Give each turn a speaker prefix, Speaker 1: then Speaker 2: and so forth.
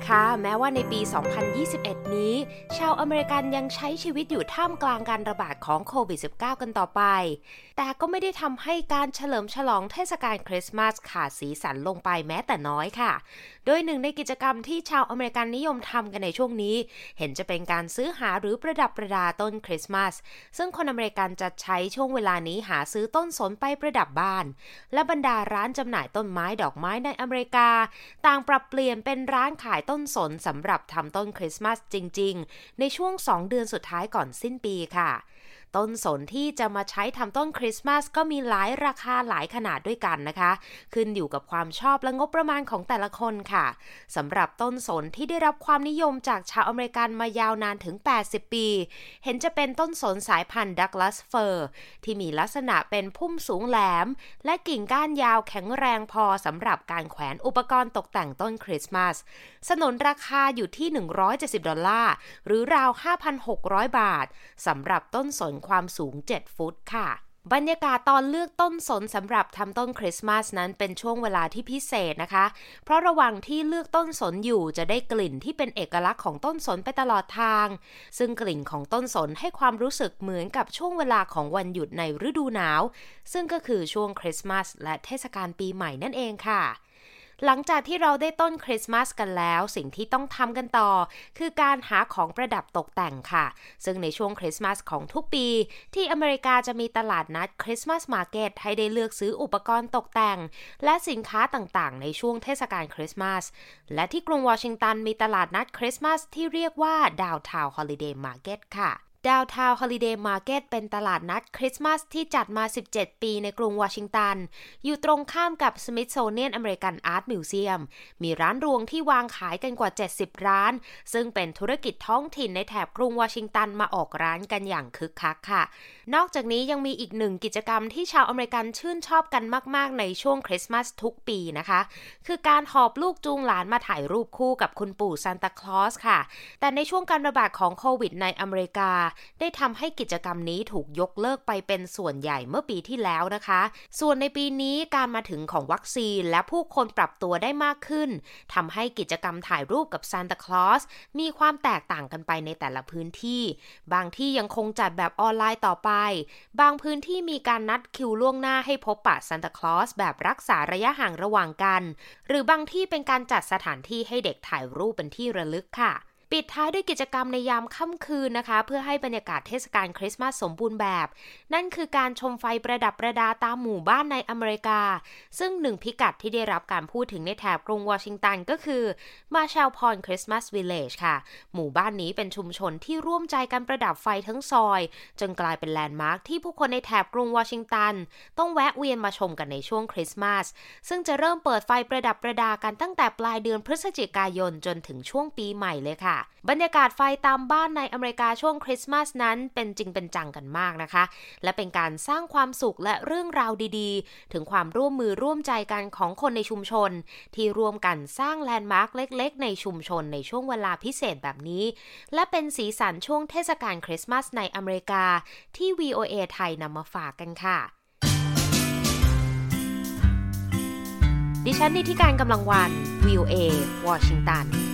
Speaker 1: ค่ะแม้ว่าในปี 2021 นี้ชาวอเมริกันยังใช้ชีวิตอยู่ท่ามกลางการระบาดของโควิด -19 กันต่อไปแต่ก็ไม่ได้ทำให้การเฉลิมฉลองเทศกาลคริสต์มาสขาดสีสันลงไปแม้แต่น้อยค่ะโดยหนึ่งในกิจกรรมที่ชาวอเมริกันนิยมทำกันในช่วงนี้เห็นจะเป็นการซื้อหาหรือประดับประดาต้นคริสต์มาสซึ่งคนอเมริกันจะใช้ช่วงเวลานี้หาซื้อต้นสนไปประดับบ้านและบรรดาร้านจำหน่ายต้นไม้ดอกไม้ในอเมริกาต่างปรับเปลี่ยนเป็นร้านขายต้นสนสำหรับทำต้นคริสต์มาสจริงๆในช่วง2เดือนสุดท้ายก่อนสิ้นปีค่ะต้นสนที่จะมาใช้ทำต้นคริสต์มาสก็มีหลายราคาหลายขนาดด้วยกันนะคะขึ้นอยู่กับความชอบและงบประมาณของแต่ละคนค่ะสำหรับต้นสนที่ได้รับความนิยมจากชาวอเมริกันมายาวนานถึง80ปีเห็นจะเป็นต้นสนสายพันธุ์ดักลัสเฟิร์ที่มีลักษณะเป็นพุ่มสูงแหลมและกิ่งก้านยาวแข็งแรงพอสำหรับการแขวนอุปกรณ์ตกแต่งต้นคริสต์มาสสนนราคาอยู่ที่$170หรือราว 5,600 บาทสำหรับต้นสนความสูง7ฟุตค่ะบรรยากาศตอนเลือกต้นสนสำหรับทำต้นคริสต์มาสนั้นเป็นช่วงเวลาที่พิเศษนะคะเพราะระหว่างที่เลือกต้นสนอยู่จะได้กลิ่นที่เป็นเอกลักษณ์ของต้นสนไปตลอดทางซึ่งกลิ่นของต้นสนให้ความรู้สึกเหมือนกับช่วงเวลาของวันหยุดในฤดูหนาวซึ่งก็คือช่วงคริสต์มาสและเทศกาลปีใหม่นั่นเองค่ะหลังจากที่เราได้ต้นคริสต์มาสกันแล้วสิ่งที่ต้องทำกันต่อคือการหาของประดับตกแต่งค่ะซึ่งในช่วงคริสต์มาสของทุกปีที่อเมริกาจะมีตลาดนัดคริสต์มาสมาร์เก็ตให้ได้เลือกซื้ออุปกรณ์ตกแต่งและสินค้าต่างๆในช่วงเทศกาลคริสต์มาสและที่กรุงวอชิงตันมีตลาดนัดคริสต์มาสที่เรียกว่า Downtown Holiday Market ค่ะDowntown Holiday Market เป็นตลาดนัดคริสต์มาสที่จัดมา17ปีในกรุงวอชิงตันอยู่ตรงข้ามกับ Smithsonian American Art Museum มีร้านรวงที่วางขายกันกว่า70ร้านซึ่งเป็นธุรกิจท้องถิ่นในแถบกรุงวอชิงตันมาออกร้านกันอย่างคึกคักค่ะนอกจากนี้ยังมีอีกหนึ่งกิจกรรมที่ชาวอเมริกันชื่นชอบกันมากๆในช่วงคริสต์มาสทุกปีนะคะคือการหอบลูกจูงหลานมาถ่ายรูปคู่กับคุณปู่ซานตาคลอสค่ะแต่ในช่วงการระบาดของโควิดในอเมริกาได้ทำให้กิจกรรมนี้ถูกยกเลิกไปเป็นส่วนใหญ่เมื่อปีที่แล้วนะคะส่วนในปีนี้การมาถึงของวัคซีนและผู้คนปรับตัวได้มากขึ้นทำให้กิจกรรมถ่ายรูปกับซานตาคลอสมีความแตกต่างกันไปในแต่ละพื้นที่บางที่ยังคงจัดแบบออนไลน์ต่อไปบางพื้นที่มีการนัดคิวล่วงหน้าให้พบปะซานตาคลอสแบบรักษาระยะห่างระหว่างกันหรือบางที่เป็นการจัดสถานที่ให้เด็กถ่ายรูปเป็นที่ระลึกค่ะปิดท้ายด้วยกิจกรรมในยามค่ำคืนนะคะเพื่อให้บรรยากาศเทศกาลคริสต์มาสสมบูรณ์แบบนั่นคือการชมไฟประดับประดาตามหมู่บ้านในอเมริกาซึ่งหนึ่งพิกัดที่ได้รับการพูดถึงในแถบกรุงวอชิงตันก็คือมาแชลพอนคริสต์มาสวิลเลจค่ะหมู่บ้านนี้เป็นชุมชนที่ร่วมใจกันประดับไฟทั้งซอยจนกลายเป็นแลนด์มาร์คที่ผู้คนในแถบกรุงวอชิงตันต้องแวะเวียนมาชมกันในช่วงคริสต์มาสซึ่งจะเริ่มเปิดไฟประดับประดากันตั้งแต่ปลายเดือนพฤศจิกายนจนถึงช่วงปีใหม่เลยค่ะบรรยากาศไฟตามบ้านในอเมริกาช่วงคริสต์มาสนั้นเป็นจริงเป็นจังกันมากนะคะและเป็นการสร้างความสุขและเรื่องราวดีๆถึงความร่วมมือร่วมใจกันของคนในชุมชนที่ร่วมกันสร้างแลนด์มาร์คเล็กๆในชุมชนในช่วงเวลาพิเศษแบบนี้และเป็นสีสันช่วงเทศกาลคริสต์มาสในอเมริกาที่ VOA ไทยนำมาฝากกันค่ะดิฉันนิติการกำลังวัน VOA วอชิงตัน